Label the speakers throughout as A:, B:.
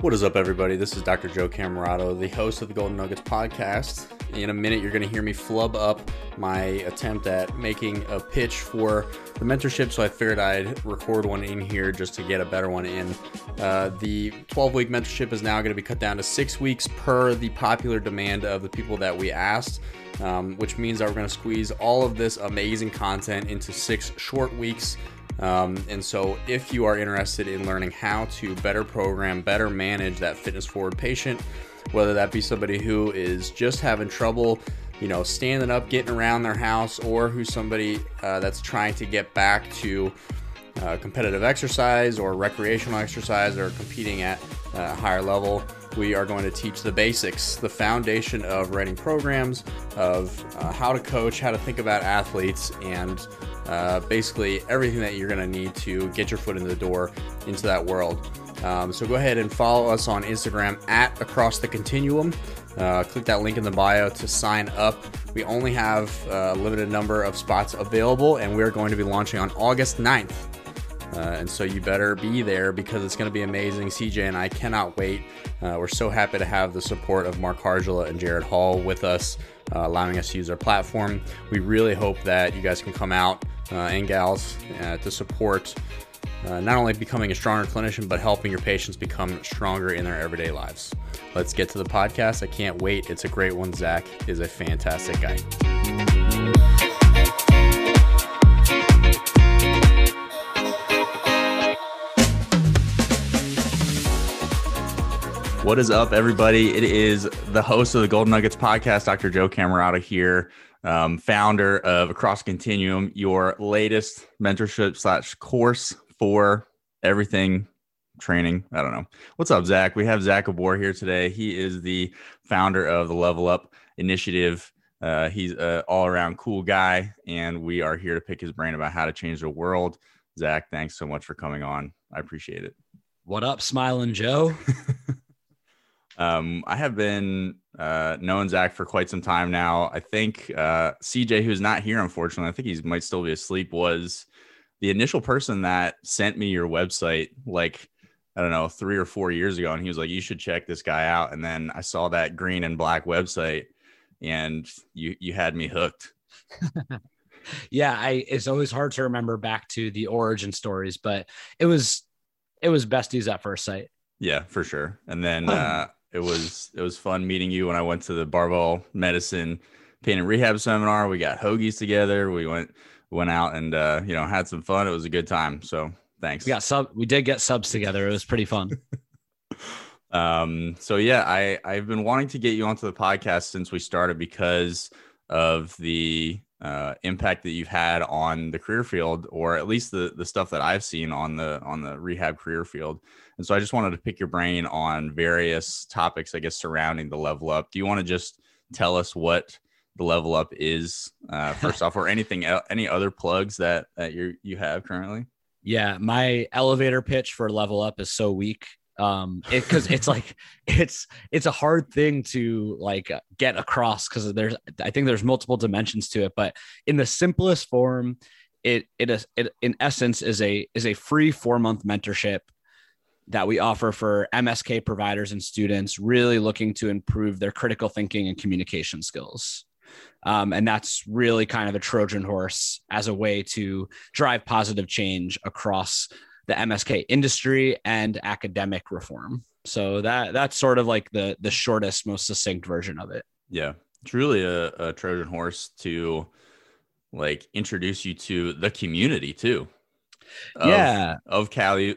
A: What is up, everybody? This is Dr. Joe Camerato, the host of the Golden Nuggets podcast. In a minute, you're going to hear me flub up my attempt at making a pitch for the mentorship, so I figured I'd record one in here just to get a better one in. The 12-week mentorship is now going to be cut down to 6 weeks per the popular demand of the people that we asked, which means that we're going to squeeze all of this amazing content into 6 short weeks. And so if you are interested in learning how to better program, better manage that fitness forward patient, whether that be somebody who is just having trouble, standing up, getting around their house, or who's somebody that's trying to get back to competitive exercise or recreational exercise or competing at a higher level, we are going to teach the basics, the foundation of writing programs, of how to coach, how to think about athletes, and basically everything that you're going to need to get your foot in the door into that world. So go ahead and follow us on Instagram at Across the Continuum. Click that link in the bio to sign up. We only have a limited number of spots available, and we're going to be launching on August 9th. And so you better be there because it's going to be amazing. CJ and I cannot wait. We're so happy to have the support of Mark Hargela and Jared Hall with us, allowing us to use our platform. We really hope that you guys can come out and gals to support not only becoming a stronger clinician, but helping your patients become stronger in their everyday lives. Let's get to the podcast. I can't wait. It's a great one. Zach is a fantastic guy. What is up, everybody? It is the host of the Golden Nuggets podcast, Dr. Joe Camerato here, founder of Across Continuum, your latest mentorship / course for everything training. I don't know. What's up, Zach? We have Zach Abor here today. He is the founder of the Level Up Initiative. He's an all-around cool guy, and we are here to pick his brain about how to change the world. Zach, thanks so much for coming on. I appreciate it.
B: What up, Smiling Joe?
A: I have been knowing Zach for quite some time now. I think CJ, who's not here, unfortunately, I think he might still be asleep, was the initial person that sent me your website, like, I don't know, 3 or 4 years ago. And he was like, you should check this guy out. And then I saw that green and black website and you had me hooked.
B: Yeah, it's always hard to remember back to the origin stories, but it was besties at first sight.
A: Yeah, for sure. And then it was fun meeting you when I went to the Barbell Medicine Pain and Rehab seminar. We got hoagies together. We went out and had some fun. It was a good time. So thanks.
B: We did get subs together. It was pretty fun.
A: So yeah, I've been wanting to get you onto the podcast since we started because of the impact that you've had on the career field, or at least the stuff that I've seen on the rehab career field. And so I just wanted to pick your brain on various topics, I guess, surrounding the Level Up. Do you want to just tell us what the Level Up is first off, or any other plugs that you have currently?
B: Yeah, my elevator pitch for Level Up is so weak. Because it's like it's a hard thing to get across, because I think there's multiple dimensions to it. But in the simplest form, it in essence is a free 4-month mentorship that we offer for MSK providers and students really looking to improve their critical thinking and communication skills. And that's really kind of a Trojan horse as a way to drive positive change across the MSK industry and academic reform. So that's sort of like the shortest, most succinct version of it.
A: Yeah. It's really a Trojan horse to introduce you to the community too. Of Calu.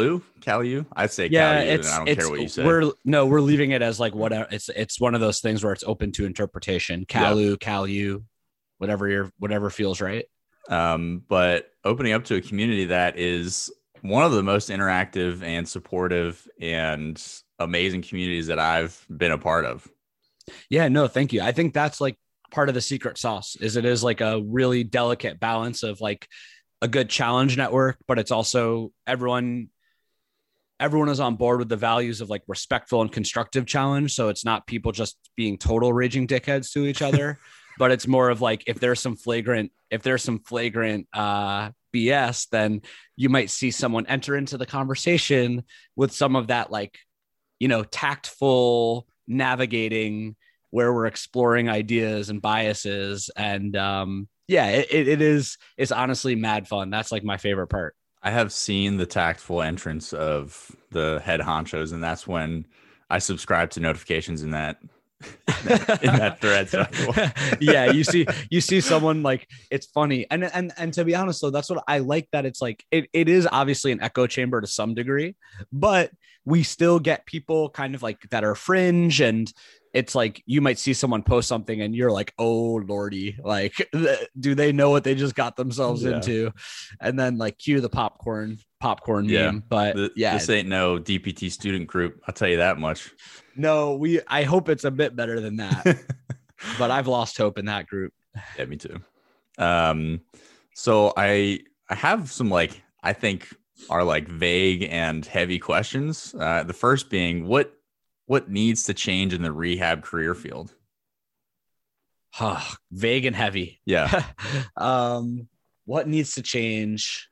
A: I'd say
B: yeah,
A: Calu, and I don't care what you say.
B: We're leaving it as whatever. It's one of those things where it's open to interpretation. Calu, whatever feels right.
A: But opening up to a community that is one of the most interactive and supportive and amazing communities that I've been a part of.
B: Yeah, no, thank you. I think that's part of the secret sauce is a really delicate balance of a good challenge network, but it's also everyone is on board with the values of respectful and constructive challenge. So it's not people just being total raging dickheads to each other, but it's more of if there's some flagrant BS, then you might see someone enter into the conversation with some of that tactful navigating where we're exploring ideas and biases. And it's honestly mad fun. That's like my favorite part.
A: I have seen the tactful entrance of the head honchos, and that's when I subscribe to notifications in that in that thread. So
B: yeah, you see someone like, it's funny. And to be honest though, that's what I like, that it's like it is obviously an echo chamber to some degree, but we still get people kind of like that are fringe, and it's like you might see someone post something and you're like, oh lordy, like do they know what they just got themselves into? And then like cue the popcorn meme. But
A: this ain't no DPT student group, I'll tell you that much.
B: No, I hope it's a bit better than that. But I've lost hope in that group.
A: Yeah, me too. So I have some like I think are like vague and heavy questions. The first being what needs to change in the rehab career field?
B: Vague and heavy.
A: Yeah.
B: What needs to change?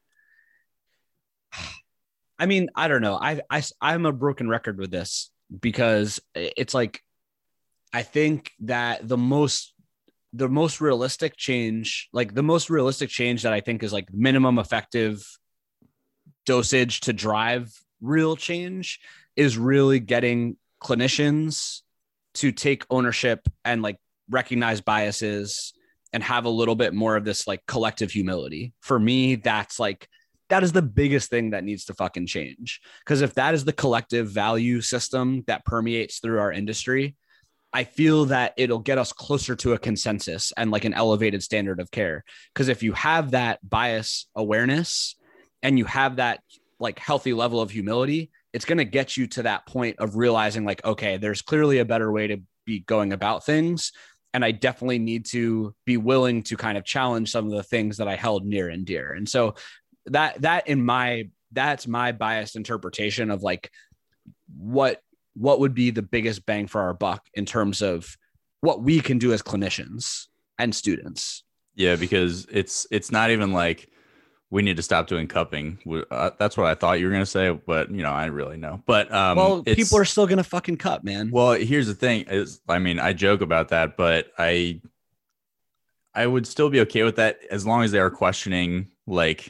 B: I mean, I don't know. I'm a broken record with this, because it's like, I think that the most realistic change, that I think is like minimum effective dosage to drive real change, is really getting clinicians to take ownership and like recognize biases and have a little bit more of this like collective humility. For me, that is the biggest thing that needs to fucking change. Because if that is the collective value system that permeates through our industry, I feel that it'll get us closer to a consensus and like an elevated standard of care. Because if you have that bias awareness and you have that like healthy level of humility, it's going to get you to that point of realizing like, okay, there's clearly a better way to be going about things. And I definitely need to be willing to kind of challenge some of the things that I held near and dear. And so that's my biased interpretation of like what would be the biggest bang for our buck in terms of what we can do as clinicians and students.
A: Yeah, because it's not even like we need to stop doing cupping. That's what I thought you were going to say, but I didn't really know. But
B: people are still going to fucking cup, man.
A: Well, here's the thing is, I mean, I joke about that, but I would still be okay with that as long as they are questioning, like,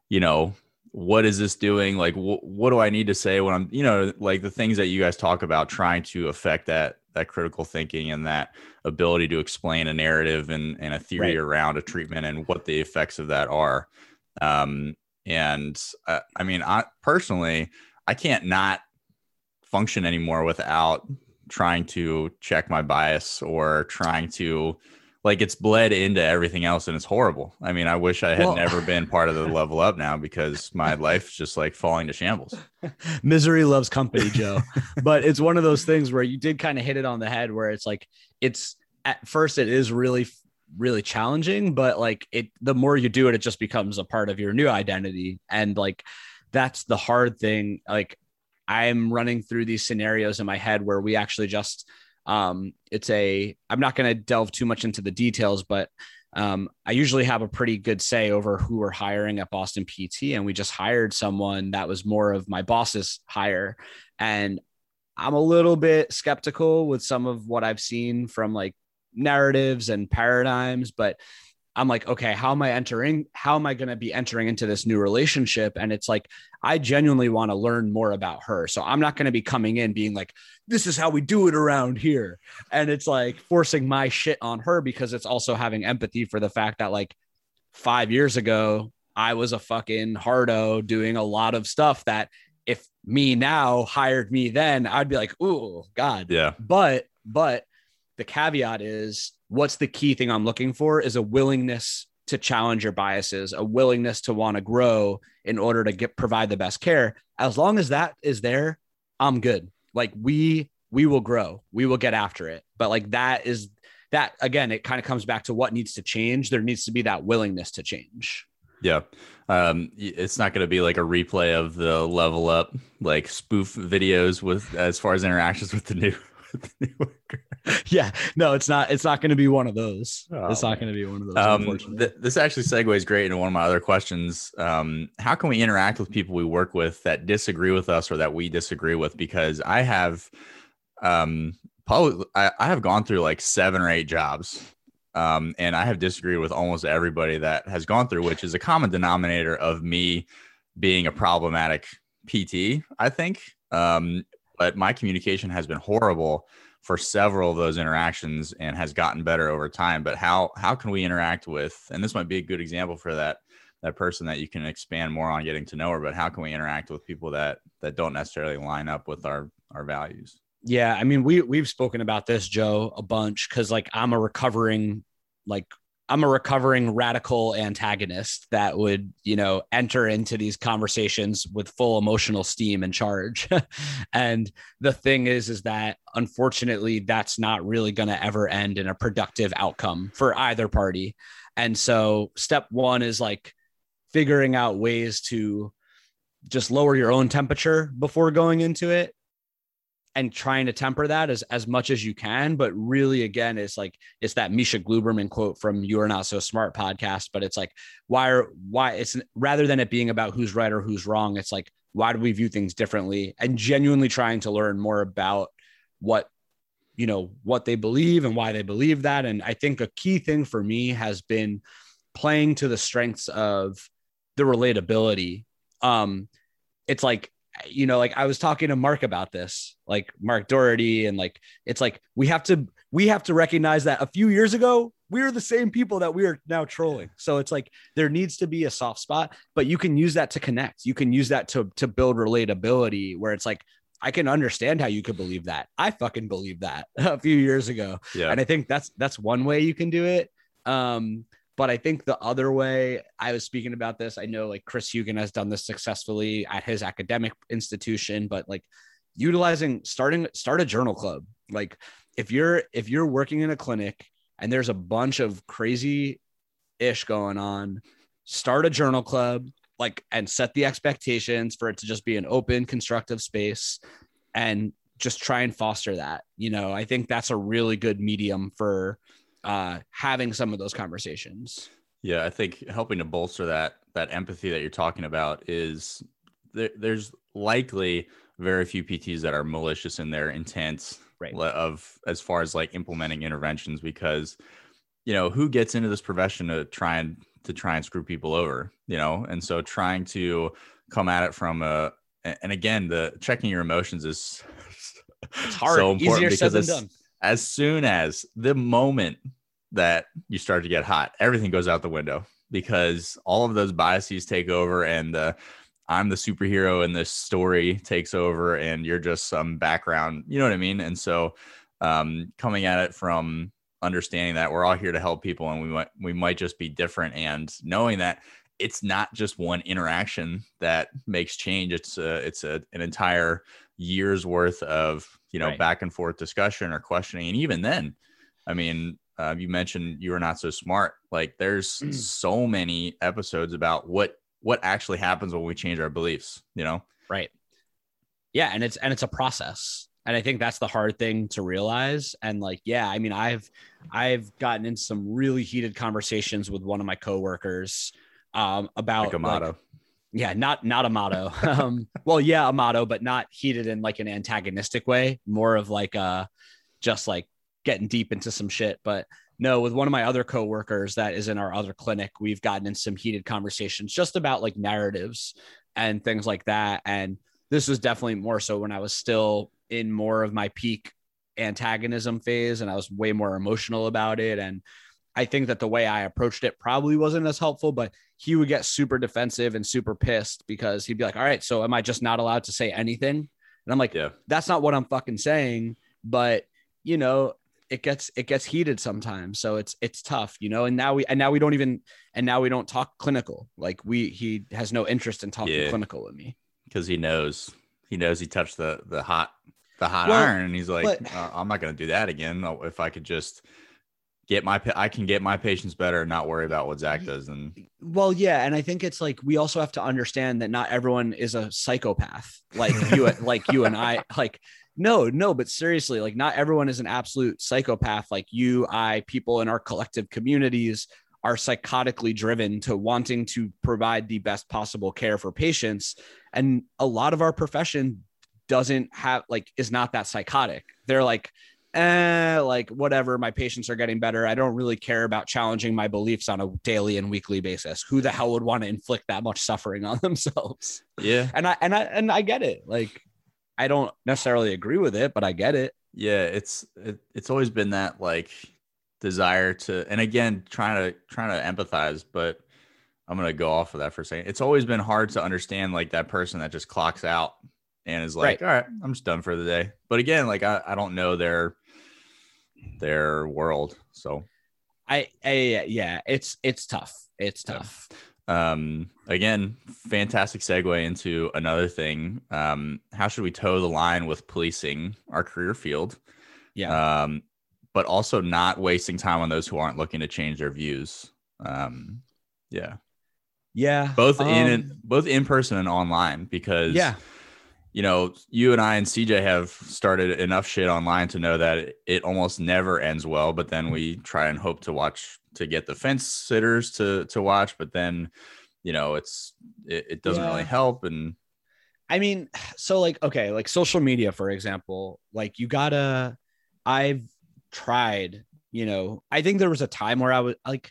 A: what is this doing? Like, what do I need to say when I'm, like the things that you guys talk about, trying to affect that critical thinking and that ability to explain a narrative and a theory around a treatment and what the effects of that are. I mean, I personally, I can't not function anymore without trying to check my bias or trying to, like, it's bled into everything else and it's horrible. I mean, I wish I had never been part of the Level Up now, because my life's just like falling to shambles.
B: Misery loves company, Joe. But it's one of those things where you did kind of hit it on the head, where it's like, at first it is really, really challenging, but like the more you do it, it just becomes a part of your new identity. And like, that's the hard thing. Like, I'm running through these scenarios in my head where we actually just, I'm not going to delve too much into the details, but I usually have a pretty good say over who we're hiring at Boston PT. And we just hired someone that was more of my boss's hire. And I'm a little bit skeptical with some of what I've seen from like narratives and paradigms, but I'm like, okay, how am I going to be entering into this new relationship? And it's like, I genuinely want to learn more about her. So I'm not going to be coming in being like, this is how we do it around here. And it's like forcing my shit on her, because it's also having empathy for the fact that like 5 years ago, I was a fucking hardo doing a lot of stuff that if me now hired me then, I'd be like, ooh, God.
A: Yeah.
B: But the caveat is, what's the key thing I'm looking for is a willingness to challenge your biases, a willingness to want to grow in order to provide the best care. As long as that is there, I'm good. Like we will grow, we will get after it. But like that again, it kind of comes back to what needs to change. There needs to be that willingness to change.
A: Yeah. It's not going to be like a replay of the Level Up, like spoof videos with, as far as interactions with the new
C: with the New Yorker.
B: Yeah, no, it's not going to be one of those. It's not going to be one of those. Unfortunately,
C: this actually segues great into one of my other questions. How can we interact with people we work with that disagree with us or that we disagree with? Because I have, probably I have gone through like 7 or 8 jobs, and I have disagreed with almost everybody that has gone through, which is a common denominator of me being a problematic PT, I think. But my communication has been horrible for several of those interactions and has gotten better over time. But how can we interact with, and this might be a good example for that person that you can expand more on getting to know her, but how can we interact with people that don't necessarily line up with our values?
B: Yeah. I mean, we've spoken about this, Joe, a bunch. Cause like, I'm a recovering radical antagonist that would, enter into these conversations with full emotional steam and charge. And the thing is that unfortunately, that's not really going to ever end in a productive outcome for either party. And so step 1 is like figuring out ways to just lower your own temperature before going into it, and trying to temper that as much as you can. But really, again, it's that Misha Gluberman quote from You Are Not So Smart podcast. But it's like, why it's rather than it being about who's right or who's wrong, it's like, why do we view things differently, and genuinely trying to learn more about what they believe and why they believe that. And I think a key thing for me has been playing to the strengths of the relatability. It's like, like I was talking to Mark about this, like Mark Doherty, and like, it's like, we have to recognize that a few years ago, we were the same people that we are now trolling. So it's like, there needs to be a soft spot, but you can use that to connect. You can use that to build relatability, where it's like, I can understand how you could believe that. I fucking believe that a few years ago. Yeah. And I think that's one way you can do it. But I think the other way, I was speaking about this, I know like Chris Hugan has done this successfully at his academic institution, but like start a journal club. Like if you're working in a clinic and there's a bunch of crazy ish going on, start a journal club, like, and set the expectations for it to just be an open, constructive space, and just try and foster that. I think that's a really good medium for having some of those conversations.
C: Yeah, I think helping to bolster that empathy that you're talking about is there's likely very few PTs that are malicious in their intent, right, of as far as like implementing interventions, because who gets into this profession to try and screw people over, and so trying to come at it from and again, the checking your emotions is
B: it's hard, so important. Easier said than done.
C: As soon as the moment that you start to get hot, everything goes out the window, because all of those biases take over, and I'm the superhero in this story takes over, and you're just some background, you know what I mean? And so coming at it from understanding that we're all here to help people, and we might just be different, and knowing that it's not just one interaction that makes change. It's an entire year's worth of, right, back and forth discussion or questioning. And even then, I mean, you mentioned You Are Not So Smart. Like there's so many episodes about what actually happens when we change our beliefs,
B: Right. Yeah. And it's a process. And I think that's the hard thing to realize. And like, yeah, I mean, I've gotten into some really heated conversations with one of my coworkers about
C: Amato.
B: Like, yeah, not Amato. Well, yeah, Amato, but not heated in like an antagonistic way, more of like just like getting deep into some shit. But no, with one of my other coworkers that is in our other clinic, we've gotten in some heated conversations just about like narratives and things like that. And this was definitely more so when I was still in more of my peak antagonism phase, and I was way more emotional about it. And I think that the way I approached it probably wasn't as helpful, but he would get super defensive and super pissed because he'd be like, all right, so am I just not allowed to say anything? And I'm like, yeah, that's not what I'm fucking saying. But it gets heated sometimes. So it's tough, and now we don't talk clinical. Like he has no interest in talking clinical with me.
C: Because he knows he touched the hot iron, and he's like, I'm not going to do that again. If I could just I can get my patients better and not worry about what Zach does. And
B: yeah. And I think it's like, we also have to understand that not everyone is a psychopath. Like you and I, like, No, but seriously, like not everyone is an absolute psychopath. Like you, I, people in our collective communities are psychotically driven to wanting to provide the best possible care for patients. And a lot of our profession doesn't have like, is not that psychotic. They're like whatever, my patients are getting better. I don't really care about challenging my beliefs on a daily and weekly basis. Who the hell would want to inflict that much suffering on themselves?
C: Yeah.
B: And I get it. Like, I don't necessarily agree with it, but I get it.
C: Yeah. It's always been that like desire to, and again, trying to empathize, but I'm going to go off of that for a second. It's always been hard to understand like that person that just clocks out and is like, all right, I'm just done for the day. But again, like I don't know their world. So
B: yeah, it's tough. It's tough.
C: Again, fantastic segue into another thing. How should we toe the line with policing our career field?
B: Yeah.
C: But also not wasting time on those who aren't looking to change their views. Yeah. Both in person and online, because you know, you and I and CJ have started enough shit online to know that it almost never ends well, but then we try and hope to get the fence sitters to watch, but then, you know, it doesn't really help. And
B: I mean, so like, okay, like social media, for example, like I've tried, you know, I think there was a time where I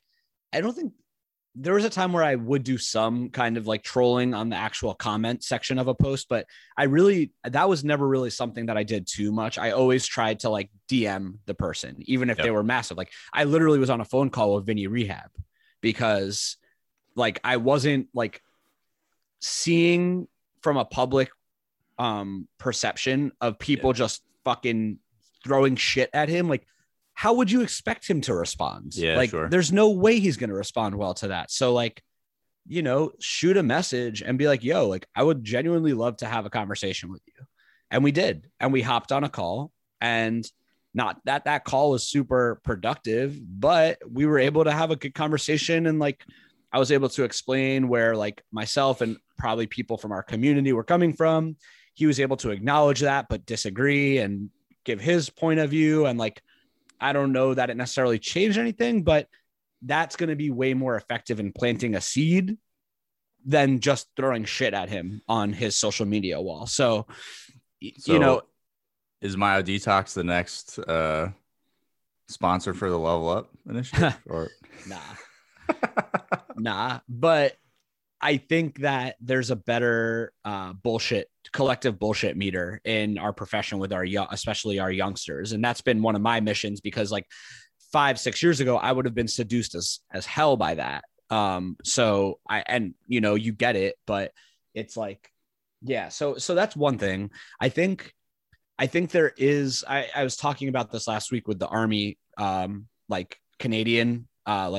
B: would do some kind of like trolling on the actual comment section of a post, but that was never really something that I did too much. I always tried to like DM the person, even if they were massive. Like I literally was on a phone call with Vinny Rehab because like I wasn't like seeing from a public perception of people just fucking throwing shit at him. Like, how would you expect him to respond?
C: Yeah,
B: like,
C: sure.
B: There's no way he's going to respond well to that. So, like, you know, shoot a message and be like, yo, like, I would genuinely love to have a conversation with you. And we did. And we hopped on a call, and not that call was super productive, but we were able to have a good conversation. And like, I was able to explain where like myself and probably people from our community were coming from. He was able to acknowledge that, but disagree and give his point of view. And like, I don't know that it necessarily changed anything, but that's going to be way more effective in planting a seed than just throwing shit at him on his social media wall. So you know,
C: is Myo Detox the next sponsor for the Level Up initiative? Or
B: nah, but I think that there's a better collective bullshit meter in our profession with especially our youngsters. And that's been one of my missions, because like 5-6 years ago, I would have been seduced as hell by that. So you know, you get it, but it's like, yeah. So that's one thing. I think there is, I was talking about this last week with the Army, like Canadian,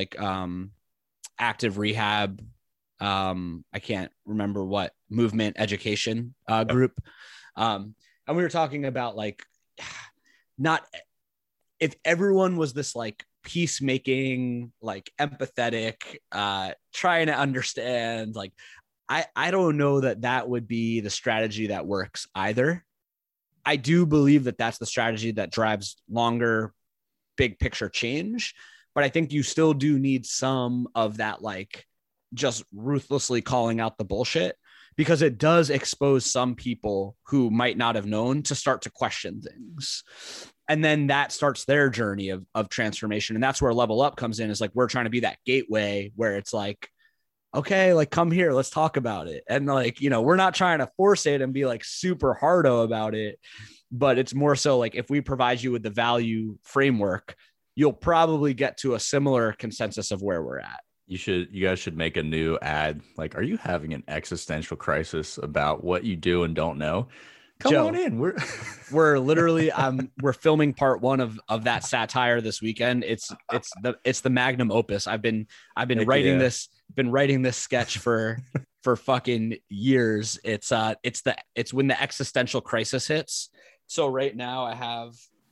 B: active rehab. I can't remember what movement education group. And we were talking about like, not if everyone was this like peacemaking, like empathetic, trying to understand, like, I don't know that would be the strategy that works either. I do believe that that's the strategy that drives longer, big picture change, but I think you still do need some of that, like, just ruthlessly calling out the bullshit, because it does expose some people who might not have known to start to question things. And then that starts their journey of transformation. And that's where Level Up comes in, is like, we're trying to be that gateway where it's like, okay, like, come here, let's talk about it. And like, you know, we're not trying to force it and be like super hardo about it, but it's more so like, if we provide you with the value framework, you'll probably get to a similar consensus of where we're at.
C: You guys should make a new ad. Like, are you having an existential crisis about what you do and don't know? Come
B: Joe,
C: on in.
B: We're literally we're filming part 1 of that satire this weekend. It's the magnum opus. I've been writing this sketch for fucking years. It's when the existential crisis hits. So right now I have,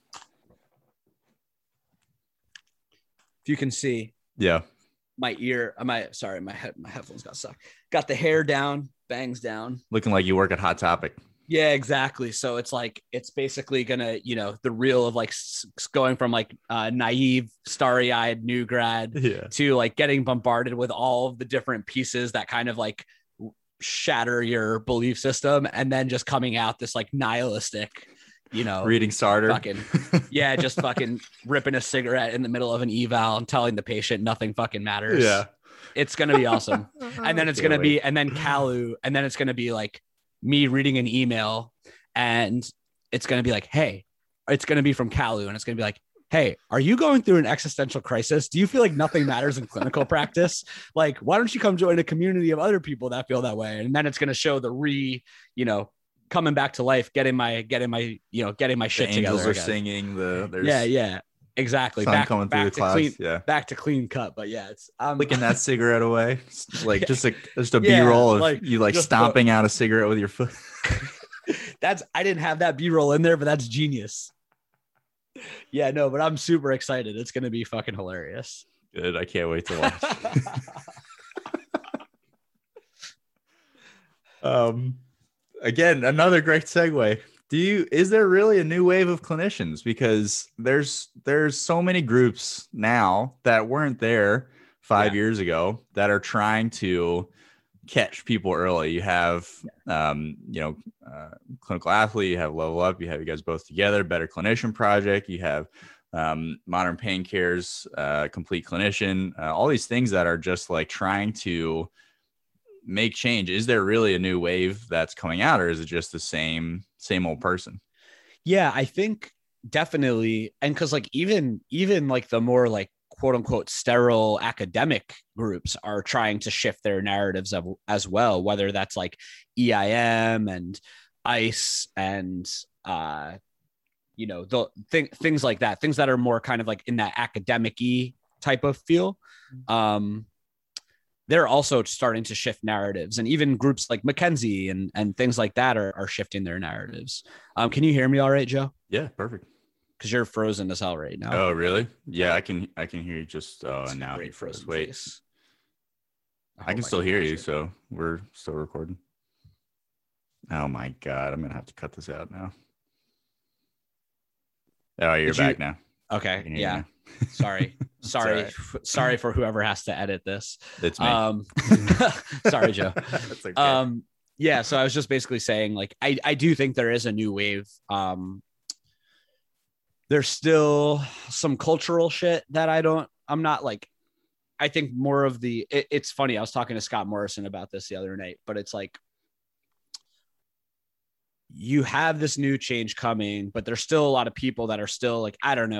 B: if you can see, my headphones got stuck. Got the hair down, bangs down.
C: Looking like you work at Hot Topic.
B: Yeah, exactly. So it's like it's basically gonna, the reel of like going from like naive, starry-eyed new grad
C: Yeah.
B: to like getting bombarded with all of the different pieces that kind of like shatter your belief system, and then just coming out this like nihilistic,
C: Reading Sartre.
B: just fucking ripping a cigarette in the middle of an eval and telling the patient nothing fucking matters.
C: Yeah.
B: It's gonna be awesome. And then it's gonna be, and then Kalu, and then it's gonna be like me reading an email, and it's going to be like, hey, it's going to be from Kalu, and it's going to be like, hey, are you going through an existential crisis? Do you feel like nothing matters in clinical practice? Like, why don't you come join a community of other people that feel that way? And then it's going to show the coming back to life, getting my shit
C: the
B: together.
C: Angels are
B: again.
C: singing
B: Yeah. Exactly.
C: Sun coming through the clouds.
B: Back to clean cut. But yeah, it's
C: flicking that cigarette away. Like just a B-roll of like, you like stomping out a cigarette with your foot.
B: I didn't have that B-roll in there, but that's genius. Yeah, no, but I'm super excited. It's gonna be fucking hilarious.
C: Good. I can't wait to watch. Again, another great segue. Is there really a new wave of clinicians? Because there's so many groups now that weren't there 5 years ago that are trying to catch people early. You have, Clinical Athlete, you have Level Up, you have you guys both together, Better Clinician Project, you have Modern Pain Care's Complete Clinician, all these things that are just like trying to make change. Is there really a new wave that's coming out, or is it just the same old person?
B: Yeah, I think definitely. And because like even like the more like quote unquote sterile academic groups are trying to shift their narratives as well, whether that's like EIM and ICE and things like that, things that are more kind of like in that academic-y type of feel. They're also starting to shift narratives, and even groups like McKenzie and things like that are shifting their narratives. Can you hear me all right, Joe?
C: Yeah, perfect.
B: Because you're frozen as hell right now.
C: Oh, really? Yeah, I can hear you. Just now
B: great frozen.
C: Wait, I can still hear you, so we're still recording. Oh my god, I'm gonna have to cut this out now. Oh, you're back now.
B: Okay, yeah. Sorry sorry for whoever has to edit this.
C: It's me.
B: Sorry, Joe.
C: That's okay.
B: Yeah, so I was just basically saying, like, I do think there is a new wave. There's still some cultural shit that I'm not like, I think more of it's funny. I was talking to Scott Morrison about this the other night, but it's like, you have this new change coming, but there's still a lot of people that are still like, I don't know.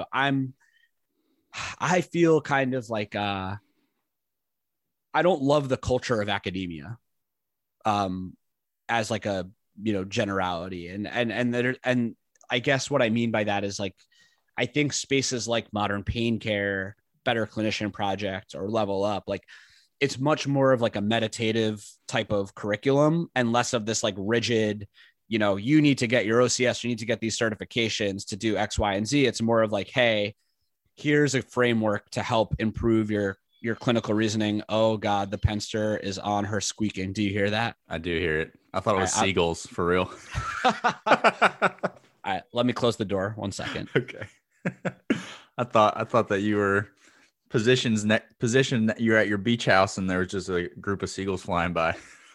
B: I feel kind of like, I don't love the culture of academia, as like a, generality. And I guess what I mean by that is like, I think spaces like Modern Pain Care, Better Clinician Project, or Level Up, like it's much more of like a meditative type of curriculum and less of this like rigid, you need to get your OCS, you need to get these certifications to do X, Y, and Z. It's more of like, hey, here's a framework to help improve your clinical reasoning. Oh God, the Penster is on her squeaking. Do you hear that?
C: I do hear it. I thought it was seagulls for real.
B: All right, let me close the door 1 second.
C: Okay. I thought that you were positioned that you're at your beach house and there was just a group of seagulls flying by.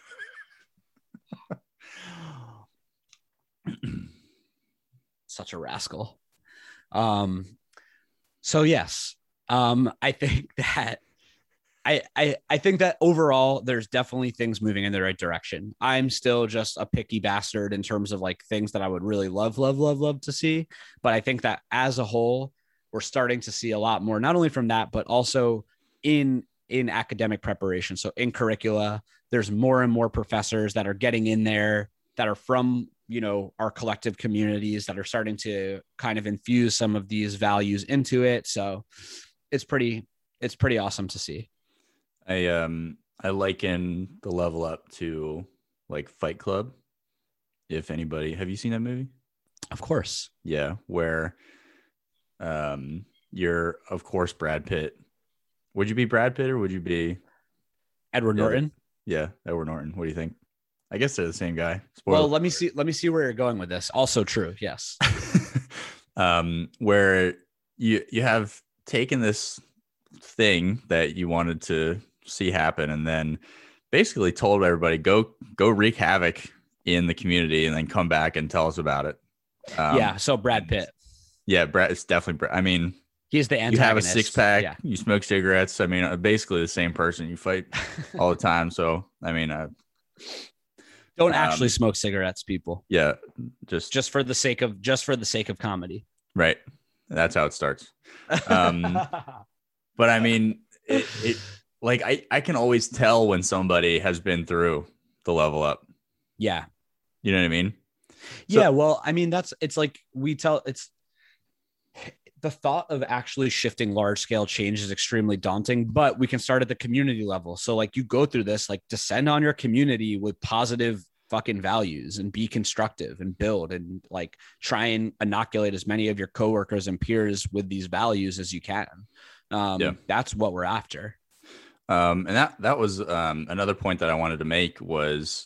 B: Such a rascal. So yes, I think that I think that overall there's definitely things moving in the right direction. I'm still just a picky bastard in terms of like things that I would really love to see. But I think that as a whole, we're starting to see a lot more, not only from that, but also in academic preparation. So in curricula, there's more and more professors that are getting in there that are from, our collective communities that are starting to kind of infuse some of these values into it. So it's pretty awesome to see.
C: I liken the Level Up to like Fight Club. If anybody, have you seen that movie?
B: Of course.
C: Yeah. Where, you're of course Brad Pitt. Would you be Brad Pitt or would you be
B: Edward Norton?
C: Yeah. Edward Norton. What do you think? I guess they're the same guy.
B: Well, let me see where you're going with this. Also true. Yes.
C: Where you have taken this thing that you wanted to see happen and then basically told everybody go wreak havoc in the community and then come back and tell us about it.
B: Yeah. So Brad Pitt.
C: Yeah, Brad. It's definitely Brad. I mean,
B: he's the antagonist.
C: You have a six pack.
B: Yeah.
C: You smoke cigarettes. I mean, basically the same person. You fight all the time. So I mean,
B: don't actually smoke cigarettes, people.
C: Yeah,
B: just for the sake of comedy.
C: Right. That's how it starts. But I mean, it like I can always tell when somebody has been through the level up.
B: Yeah.
C: You know what I mean?
B: Yeah. Well, I mean, it's like it's the thought of actually shifting large scale change is extremely daunting, but we can start at the community level. So like you go through this, like descend on your community with positive fucking values and be constructive and build and like try and inoculate as many of your coworkers and peers with these values as you can. That's what we're after.
C: And that was another point that I wanted to make was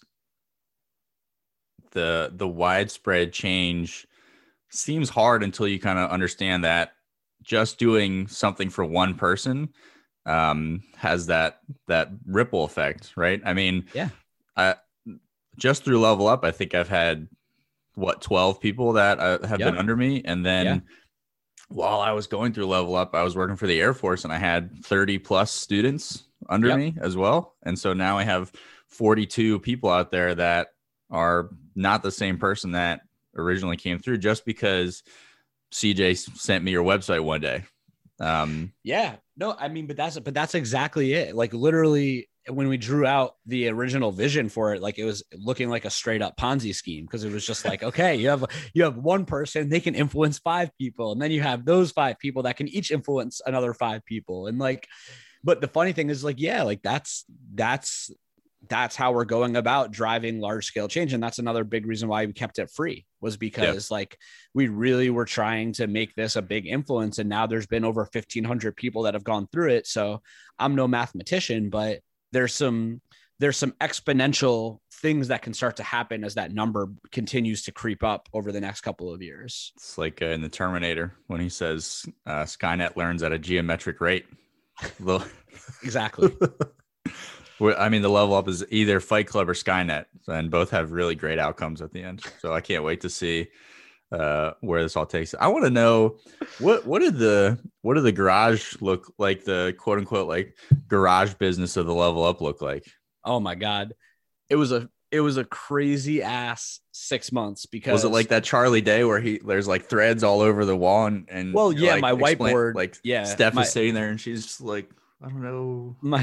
C: the widespread change seems hard until you kind of understand that just doing something for one person has that ripple effect, right? I mean, just through Level Up, I think I've had 12 people that have been under me. And then while I was going through Level Up, I was working for the Air Force and I had 30 plus students under me as well. And so now I have 42 people out there that are not the same person that originally came through just because CJ sent me your website one day.
B: But that's exactly it. Like literally when we drew out the original vision for it, like it was looking like a straight up Ponzi scheme because it was just like, okay, you have one person, they can influence 5 people. And then you have those 5 people that can each influence another 5 people. And like, but the funny thing is like, yeah, like that's how we're going about driving large scale change. And that's another big reason why we kept it free was because like we really were trying to make this a big influence. And now there's been over 1,500 people that have gone through it. So I'm no mathematician, but there's some exponential things that can start to happen as that number continues to creep up over the next couple of years.
C: It's like in the Terminator when he says Skynet learns at a geometric rate.
B: Exactly.
C: I mean, the Level Up is either Fight Club or Skynet, and both have really great outcomes at the end. So I can't wait to see where this all takes. I want to know what did the garage look like, the quote unquote like garage business of the Level Up look like?
B: Oh my God, it was a crazy ass 6 months because
C: was it like that Charlie Day where there's like threads all over the wall and
B: like, my whiteboard,
C: like Steph is sitting there and she's just like, I don't know. My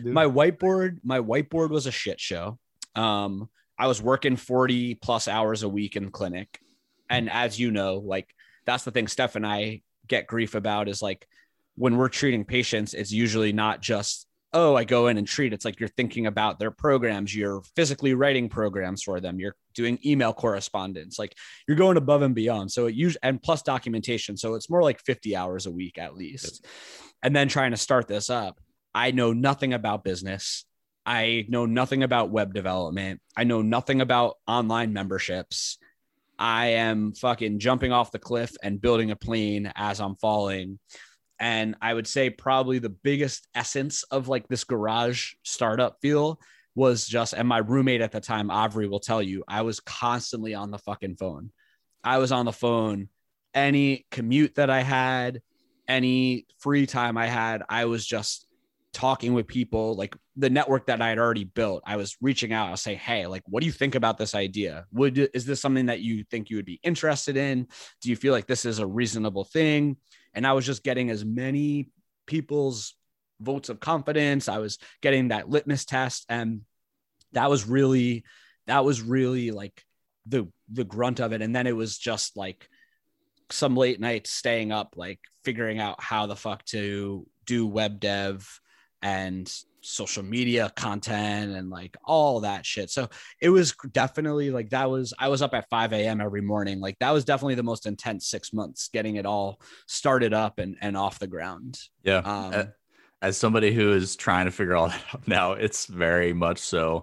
C: whiteboard was a shit show. I was working 40 plus hours a week in clinic. And as you know, like that's the thing Steph and I get grief about is like when we're treating patients, it's usually not just, oh, I go in and treat. It's like you're thinking about their programs. You're physically writing programs for them. You're doing email correspondence. Like you're going above and beyond. So it usually, and plus documentation. So it's more like 50 hours a week at least. And then trying to start this up, I know nothing about business. I know nothing about web development. I know nothing about online memberships. I am fucking jumping off the cliff and building a plane as I'm falling. And I would say probably the biggest essence of like this garage startup feel was just, and my roommate at the time, Avri, will tell you, I was constantly on the fucking phone. I was on the phone. Any commute that I had, any free time I had, I was just talking with people, like the network that I had already built. I was reaching out. I'll say, hey, like, what do you think about this idea? Is this something that you think you would be interested in? Do you feel like this is a reasonable thing? And I was just getting as many people's votes of confidence. I was getting that litmus test. And that was really like the grunt of it. And then it was just like some late nights staying up, like figuring out how the fuck to do web dev and social media content and like all that shit. So it was definitely like I was up at 5 a.m. every morning. Like that was definitely the most intense 6 months getting it all started up and off the ground. Yeah. As somebody who is trying to figure all that out now, it's very much so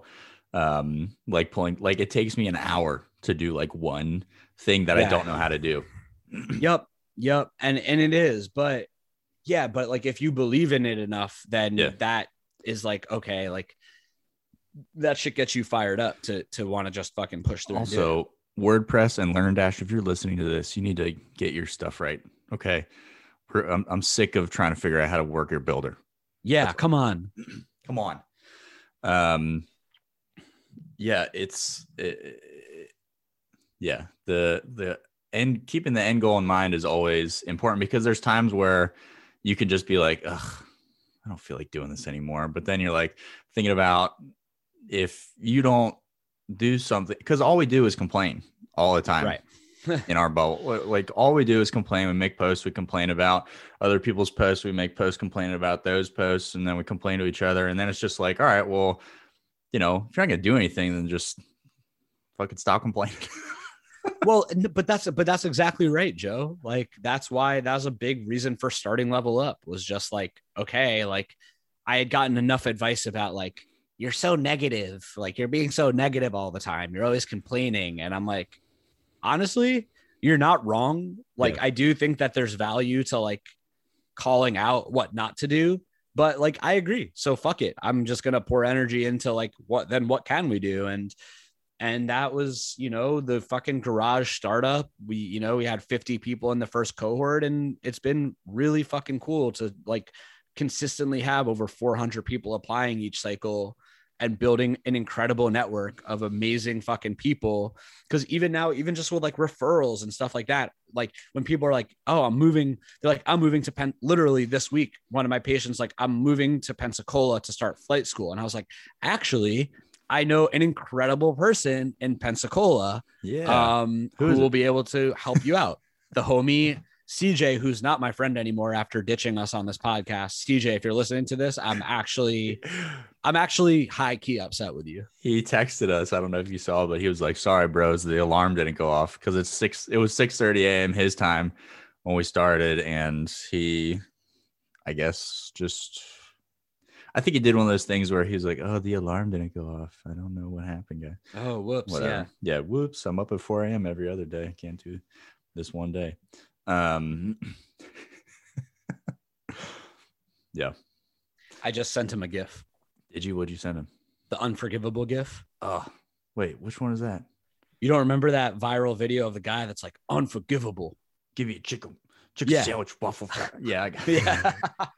C: Like pulling, like it takes me an hour to do like one thing that I don't know how to do.
B: Yep. And it is, but like if you believe in it enough, then that is like, okay, like that shit gets you fired up to want to just fucking push through.
C: Also, WordPress and LearnDash, if you're listening to this, you need to get your stuff right. Okay. I'm sick of trying to figure out how to work your builder.
B: Yeah. Come on.
C: Yeah, the end, keeping the end goal in mind is always important, because there's times where you can just be like, ugh, I don't feel like doing this anymore. But then you're like thinking about, if you don't do something, because all we do is complain all the time.
B: Right.
C: In our bubble, like all we do is complain. We make posts, we complain about other people's posts, we make posts complaining about those posts, and then we complain to each other. And then it's just like, all right, well, if you're not gonna do anything, then just fucking stop complaining.
B: Well, but that's exactly right, Joe. Like that's why that was a big reason for starting Level Up, was just like, okay, like I had gotten enough advice about like, you're so negative, like you're being so negative all the time, you're always complaining. And I'm like, honestly, you're not wrong. Like, I do think that there's value to like calling out what not to do, but like, I agree. So fuck it. I'm just going to pour energy into like, what can we do? And that was, the fucking garage startup. We had 50 people in the first cohort, and it's been really fucking cool to like consistently have over 400 people applying each cycle and building an incredible network of amazing fucking people. Cause even now, even just with like referrals and stuff like that, like when people are like, oh, I'm moving to literally this week, one of my patients, like, I'm moving to Pensacola to start flight school. And I was like, actually, I know an incredible person in Pensacola who will be able to help you out. The homie CJ, who's not my friend anymore after ditching us on this podcast. CJ, if you're listening to this, I'm actually high key upset with you.
C: He texted us. I don't know if you saw, but he was like, sorry, bros, the alarm didn't go off, because it was 6:30 a.m. his time when we started. And he, I guess, I think he did one of those things where he's like, oh, the alarm didn't go off. I don't know what happened, guys.
B: Oh, whoops.
C: Whatever. Yeah. Whoops. I'm up at 4 a.m. every other day. Can't do this one day. Yeah.
B: I just sent him a GIF.
C: Did you? What'd you send him?
B: The unforgivable GIF.
C: Oh, wait, which one is that?
B: You don't remember that viral video of the guy that's like, unforgivable?
C: Give me a chicken sandwich, waffle fry. Yeah, I got it.
B: Yeah.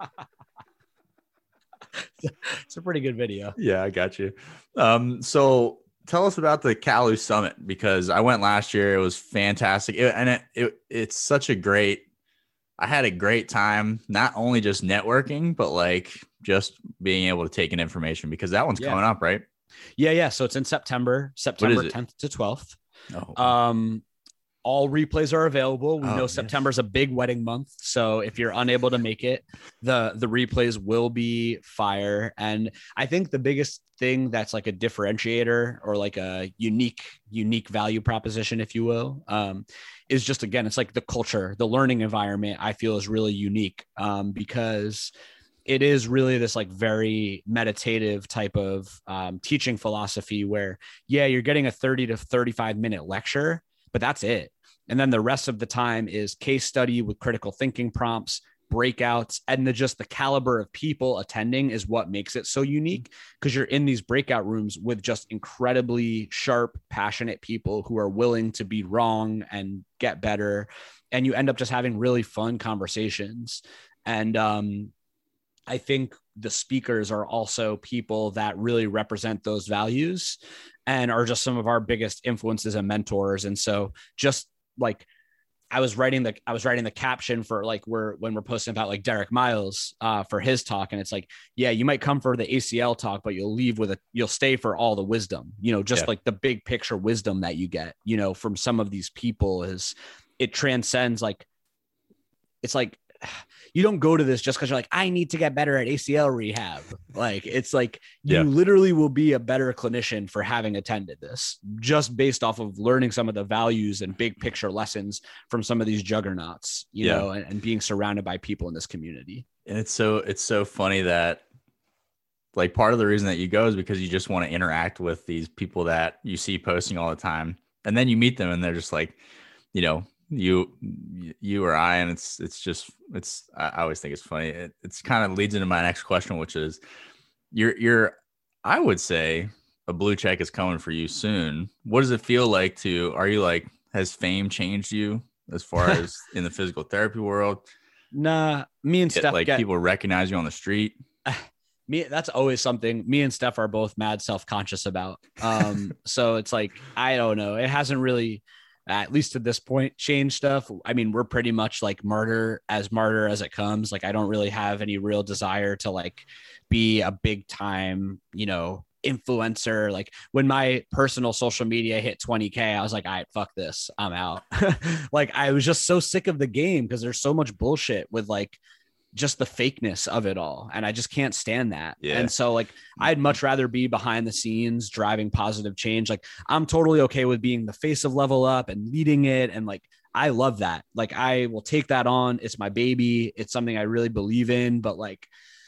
B: It's a pretty good video.
C: Yeah, I got you. So tell us about the Kalu Summit, because I went last year. It was fantastic. It's such a great, I had a great time, not only just networking, but like just being able to take in information, because that one's coming up, right?
B: Yeah. So it's in September 10th to 12th.
C: Oh.
B: All replays are available. We know
C: yes.
B: September's a big wedding month. So if you're unable to make it, the replays will be fire. And I think the biggest thing that's like a differentiator, or like a unique value proposition, if you will, is just, again, it's like the culture, the learning environment, I feel is really unique, because it is really this like very meditative type of teaching philosophy where, you're getting a 30 to 35 minute lecture, but that's it. And then the rest of the time is case study with critical thinking prompts, breakouts, and the caliber of people attending is what makes it so unique, because you're in these breakout rooms with just incredibly sharp, passionate people who are willing to be wrong and get better. And you end up just having really fun conversations. And I think the speakers are also people that really represent those values and are just some of our biggest influences and mentors. And so just like, I was writing the caption for like, when we're posting about like Derek Miles for his talk. And it's like, you might come for the ACL talk, but you'll stay for all the wisdom, like the big picture wisdom that you get, from some of these people it transcends, like, it's like, you don't go to this just because you're like, I need to get better at ACL rehab. Like, it's like, you literally will be a better clinician for having attended this, just based off of learning some of the values and big picture lessons from some of these juggernauts, you know, and being surrounded by people in this community.
C: And it's so funny that like part of the reason that you go is because you just want to interact with these people that you see posting all the time. And then you meet them and they're just like, you know, you or I, and I always think it's funny. It's kind of leads into my next question, which is you're I would say a blue check is coming for you soon. What does it feel like are you like, has fame changed you as far as in the physical therapy world?
B: Nah, me and Steph
C: people recognize you on the street.
B: That's always something me and Steph are both mad self-conscious about. So it's like, I don't know. It hasn't really, at least to this point, changed stuff. I mean, we're pretty much like martyr as it comes. Like, I don't really have any real desire to like be a big time, influencer. Like when my personal social media hit 20K, I was like, all right, fuck this, I'm out. Like, I was just so sick of the game because there's so much bullshit with like just the fakeness of it all. And I just can't stand that. Yeah. And so like, I'd much rather be behind the scenes driving positive change. Like, I'm totally okay with being the face of Level Up and leading it. And like, I love that. Like, I will take that on. It's my baby. It's something I really believe in. But like,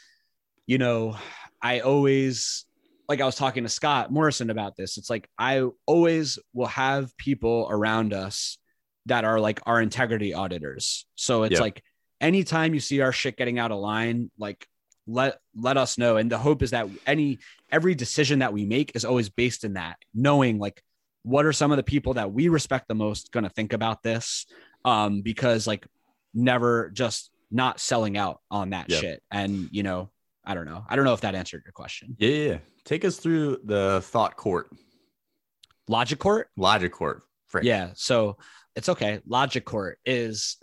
B: I always, like I was talking to Scott Morrison about this. It's like, I always will have people around us that are like our integrity auditors. So it's like, anytime you see our shit getting out of line, like let us know. And the hope is that every decision that we make is always based in that, knowing like, what are some of the people that we respect the most going to think about this? Because like, never just not selling out on that shit. And, I don't know. I don't know if that answered your question.
C: Yeah. Take us through the thought court.
B: Logic court?
C: Logic court. Frank.
B: Yeah. So it's okay. Logic court is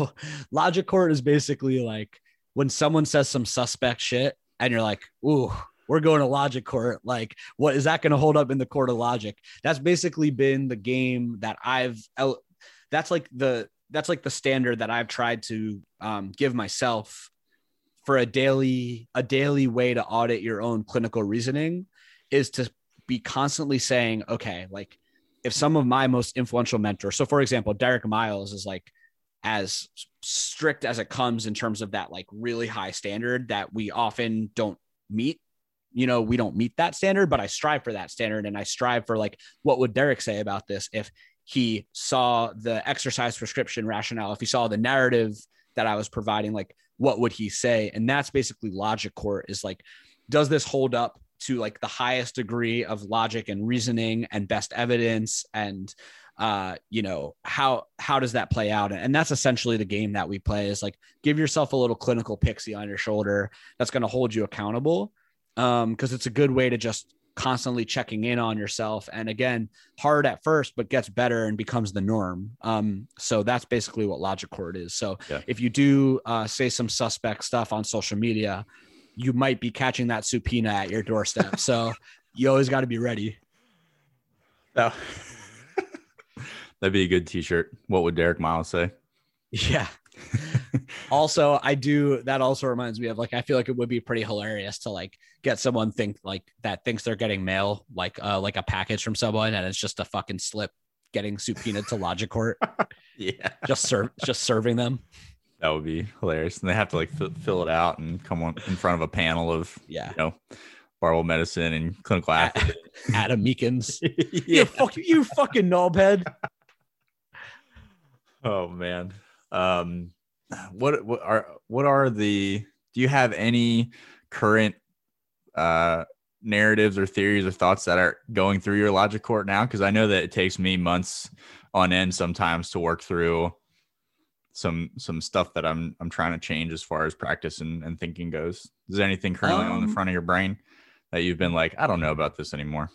B: basically like when someone says some suspect shit and you're like, ooh, we're going to logic court. Like, what is that going to hold up in the court of logic? That's basically been the game that that's like the standard that I've tried to give myself for a daily way to audit your own clinical reasoning, is to be constantly saying, okay, like, if some of my most influential mentors, so for example, Derek Miles is like as strict as it comes in terms of that like really high standard that we often don't meet. We don't meet that standard, but I strive for that standard. And I strive for like, what would Derek say about this if he saw the exercise prescription rationale, if he saw the narrative that I was providing, like, what would he say? And that's basically logic court, is like, does this hold up to like the highest degree of logic and reasoning and best evidence? And, how does that play out? And that's essentially the game that we play, is like, give yourself a little clinical pixie on your shoulder that's going to hold you accountable. Cause it's a good way to just constantly checking in on yourself. And again, hard at first, but gets better and becomes the norm. So that's basically what logic court is. So if you do say some suspect stuff on social media, you might be catching that subpoena at your doorstep. So you always got to be ready.
C: Oh. That'd be a good t-shirt. What would Derek Miles say?
B: Yeah. Also, that also reminds me of like, I feel like it would be pretty hilarious to like get someone that thinks they're getting mail, like a package from someone, and it's just a fucking slip getting subpoenaed to logic court.
C: Yeah.
B: Just serving them.
C: That would be hilarious. And they have to like fill it out and come on in front of a panel of, Barwell Medicine and clinical athlete.
B: Adam Meekins. You fucking knobhead.
C: Oh man. Do you have any current narratives or theories or thoughts that are going through your logic court now? Because I know that it takes me months on end sometimes to work through some stuff that I'm trying to change as far as practice and thinking goes. Is there anything currently on the front of your brain that you've been like, I don't know about this anymore?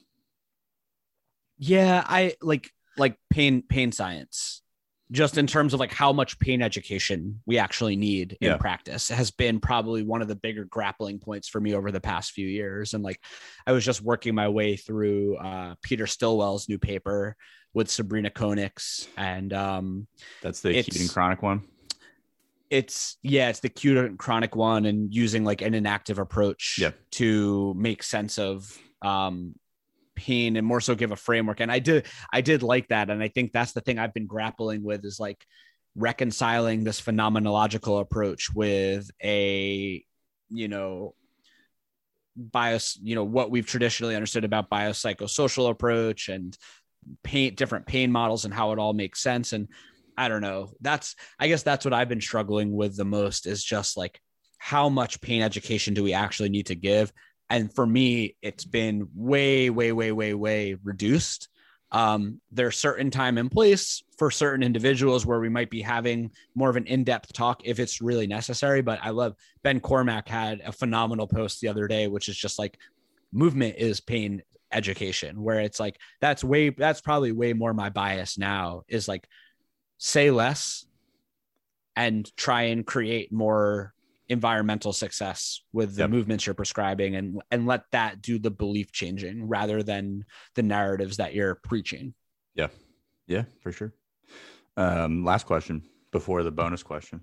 B: Yeah, I like pain science, just in terms of like how much pain education we actually need in practice, has been probably one of the bigger grappling points for me over the past few years. And like, I was just working my way through Peter Stillwell's new paper with Sabrina Koenigs, and
C: that's the acute and chronic one.
B: It's the acute and chronic one, and using like an inactive approach to make sense of pain and more so give a framework. And I did like that. And I think that's the thing I've been grappling with, is like reconciling this phenomenological approach with a, what we've traditionally understood about biopsychosocial approach and different pain models and how it all makes sense. And I don't know, I guess that's what I've been struggling with the most, is just like, how much pain education do we actually need to give? And for me, it's been way, way, way, way, way reduced. There's certain time and place for certain individuals where we might be having more of an in-depth talk if it's really necessary. But I love Ben Cormack had a phenomenal post the other day, which is just like, movement is pain education, where it's like, that's probably way more my bias now, is like, say less and try and create more environmental success with the movements you're prescribing, and let that do the belief changing rather than the narratives that you're preaching.
C: Yeah, for sure. Last question before the bonus question.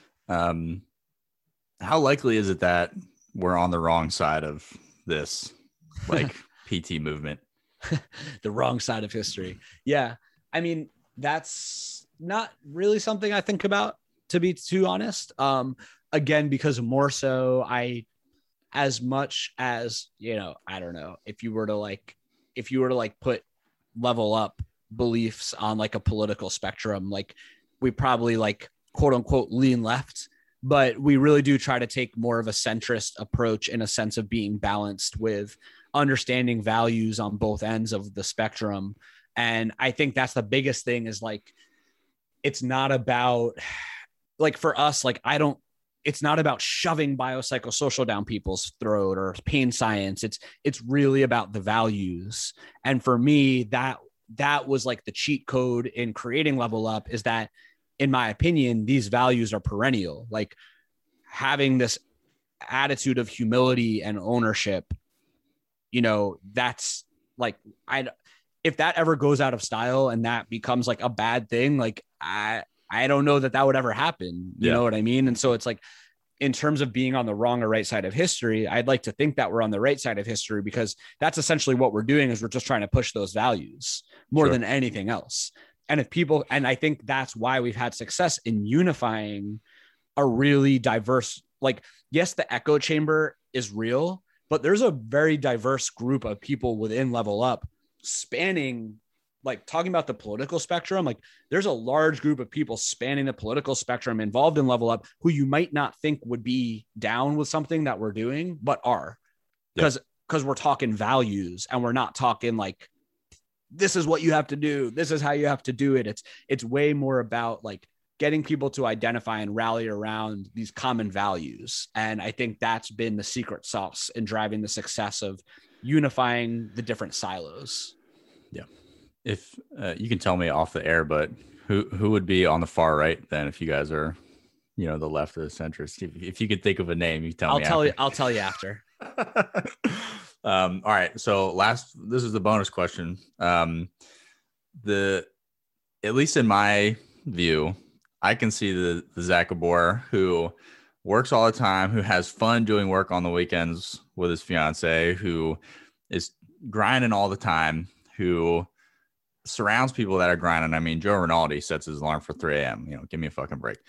C: How likely is it that we're on the wrong side of this, like PT movement?
B: The wrong side of history. Yeah. I mean, that's not really something I think about, to be too honest. Again, because more so as much as, I don't know, if you were to put Level Up beliefs on like a political spectrum, like we probably like quote unquote lean left, but we really do try to take more of a centrist approach in a sense of being balanced with understanding values on both ends of the spectrum. And I think that's the biggest thing, is like, it's not about, like, for us, like, it's not about shoving biopsychosocial down people's throat or pain science. It's really about the values. And for me, that was like the cheat code in creating Level Up, is that, in my opinion, these values are perennial. Like, having this attitude of humility and ownership, that's like, if that ever goes out of style and that becomes like a bad thing, like I don't know that would ever happen. You know what I mean? And so it's like, in terms of being on the wrong or right side of history, I'd like to think that we're on the right side of history, because that's essentially what we're doing, is we're just trying to push those values more than anything else. And and I think that's why we've had success in unifying a really diverse, like, yes, the echo chamber is real, but there's a very diverse group of people within Level Up, spanning, like, talking about the political spectrum, like, there's a large group of people spanning the political spectrum involved in Level Up who you might not think would be down with something that we're doing, but are, because we're talking values, and we're not talking like, this is what you have to do, this is how you have to do it. It's way more about like getting people to identify and rally around these common values. And I think that's been the secret sauce in driving the success of unifying the different silos.
C: Yeah. If you can tell me off the air, but who would be on the far right then, if you guys are, the left of the centrist? If you could think of a name, you tell me.
B: I'll tell you after.
C: All right. So this is the bonus question. At least in my view, I can see the Zach Gabor who works all the time, who has fun doing work on the weekends with his fiance, who is grinding all the time, who surrounds people that are grinding. I mean, Joe Rinaldi sets his alarm for 3 a.m. Give me a fucking break.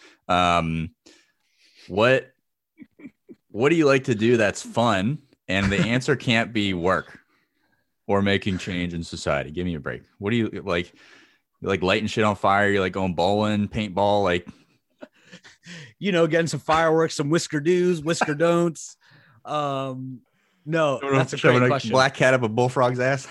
C: What do you like to do that's fun? And the answer can't be work or making change in society. Give me a break. What do you like? You like lighting shit on fire? You like going bowling, paintball, like,
B: getting some fireworks, some whisker do's, whisker don'ts. No, that's a great question.
C: Black cat up a bullfrog's ass.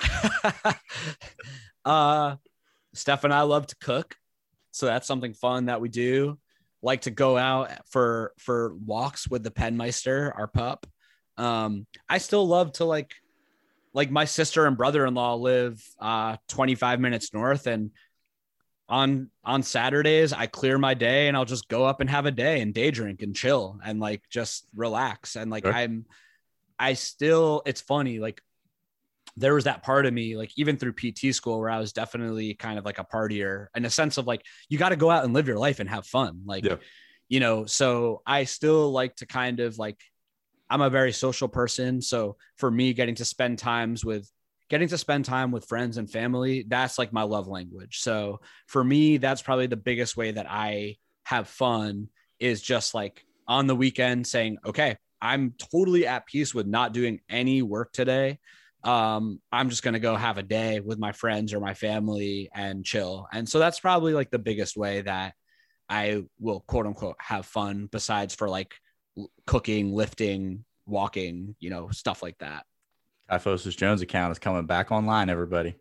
B: Steph and I love to cook, so that's something fun that we do. Like to go out for walks with the Penmeister, our pup. I still love to like my sister and brother-in-law live 25 minutes north, and on Saturdays I clear my day and I'll just go up and have a day and day drink and chill and like just relax. And like sure. It's funny, like there was that part of me, like even through PT school, where I was definitely kind of like a partier in a sense of like, you got to go out and live your life and have fun. Like, so I still like to kind of like, I'm a very social person. So for me, getting to spend time with friends and family, that's like my love language. So for me, that's probably the biggest way that I have fun, is just like on the weekend saying, okay, I'm totally at peace with not doing any work today. I'm just going to go have a day with my friends or my family and chill. And so that's probably like the biggest way that I will quote unquote have fun, besides for like cooking, lifting, walking, stuff like that.
C: Kyphosis Jones account is coming back online, everybody.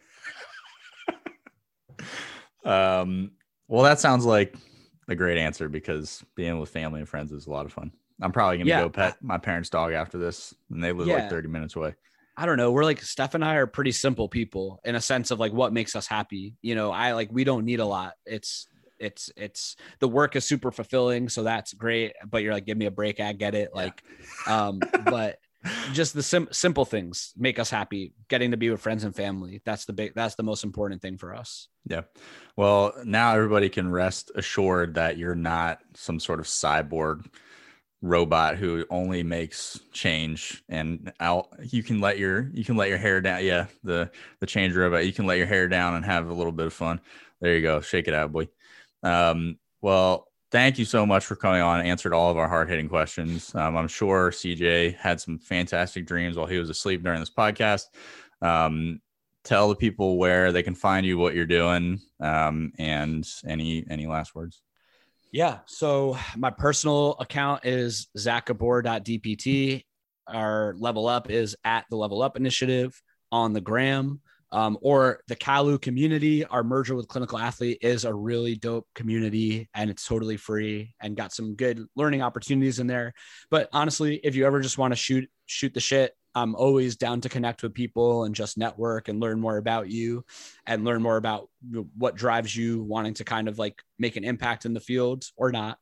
C: Well, that sounds like a great answer, because being with family and friends is a lot of fun. I'm probably going to go pet my parents' dog after this, and they live like 30 minutes away.
B: I don't know. We're like, Steph and I are pretty simple people in a sense of like what makes us happy. We don't need a lot. It's the work is super fulfilling. So that's great. But you're like, give me a break. I get it. But just the simple things make us happy. Getting to be with friends and family. That's the most important thing for us.
C: Yeah. Well, now everybody can rest assured that you're not some sort of cyborg robot who only makes change, and you can let your hair down. Yeah. The change robot, you can let your hair down and have a little bit of fun. There you go. Shake it out, boy. Well, thank you so much for coming on and answered all of our hard-hitting questions. I'm sure CJ had some fantastic dreams while he was asleep during this podcast. Tell the people where they can find you, what you're doing, and any last words.
B: Yeah. So my personal account is zachgabor.dpt. Our Level Up is at the Level Up Initiative on the gram. Or the Kalu community. Our merger with Clinical Athlete is a really dope community, and it's totally free and got some good learning opportunities in there. But honestly, if you ever just want to shoot the shit, I'm always down to connect with people and just network and learn more about you and learn more about what drives you wanting to kind of like make an impact in the field or not.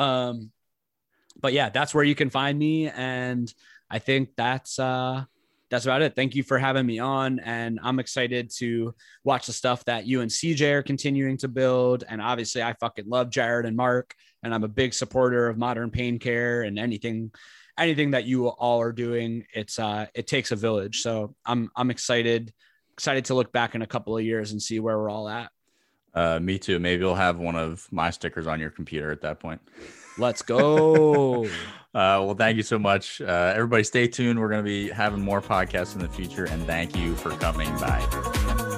B: But yeah, that's where you can find me. And I think that's about it. Thank you for having me on. And I'm excited to watch the stuff that you and CJ are continuing to build. And obviously I fucking love Jared and Mark, and I'm a big supporter of Modern Pain Care and anything that you all are doing. It takes a village. So I'm excited to look back in a couple of years and see where we're all at.
C: Me too. Maybe you'll have one of my stickers on your computer at that point.
B: Let's go.
C: Well, thank you so much. Everybody stay tuned. We're going to be having more podcasts in the future, and thank you for coming by.